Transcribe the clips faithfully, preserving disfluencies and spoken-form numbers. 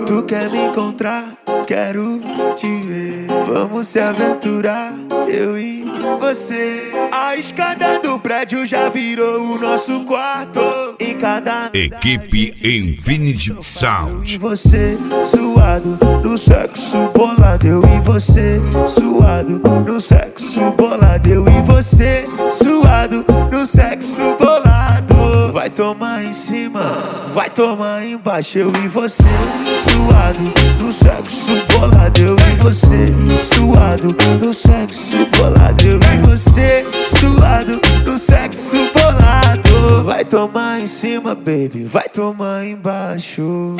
Tu quer me encontrar? Quero te ver. Vamos se aventurar, eu e você. A escada do prédio já virou o nosso quarto. Em cada Equipe Infinity Sound. E você, suado, no sexo bolado. Eu e você, suado, no sexo bolado. Eu e você, suado, no sexo bolado. Vai tomar em cima, vai tomar embaixo. Eu e você, suado, no sexo bolado. Eu e você, suado, no sexo bolado. Eu e você, suado, no sexo bolado. Vai tomar em cima, baby, vai tomar embaixo.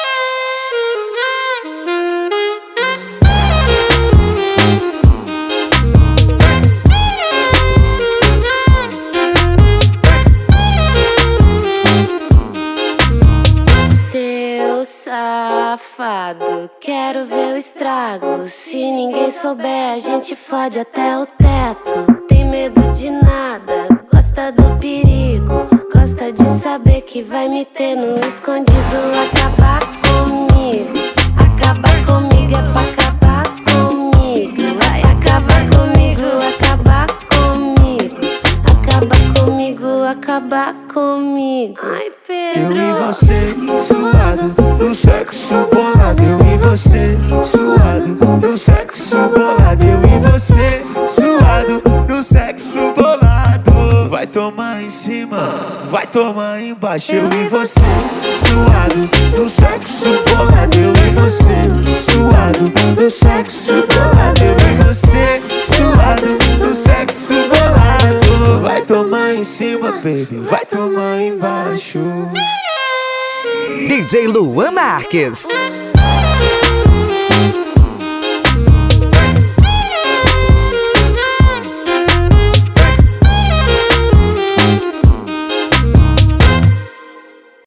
Seu safado, quero ver o estrago. Se ninguém souber, a gente fode até o teto. Tem medo de nada, gosta do perigo. Gosta de saber que vai me ter no escondido. Acabar comigo, acabar comigo é pra acabar comigo. Vai acabar comigo, acabar comigo. Acabar comigo, acabar comigo. Ai, Pedro. Eu e você, suado, no sexo bolado. Eu e você, suado, no sexo bolado. Eu e você, suado, no sexo bolado. Vai tomar em cima, vai tomar embaixo. Eu e você, suado, no sexo bolado. Eu e você, suado, no sexo bolado. Eu e você, suado, no sexo bolado. Vai tomar em cima, baby, vai tomar embaixo. D J Luan Marques.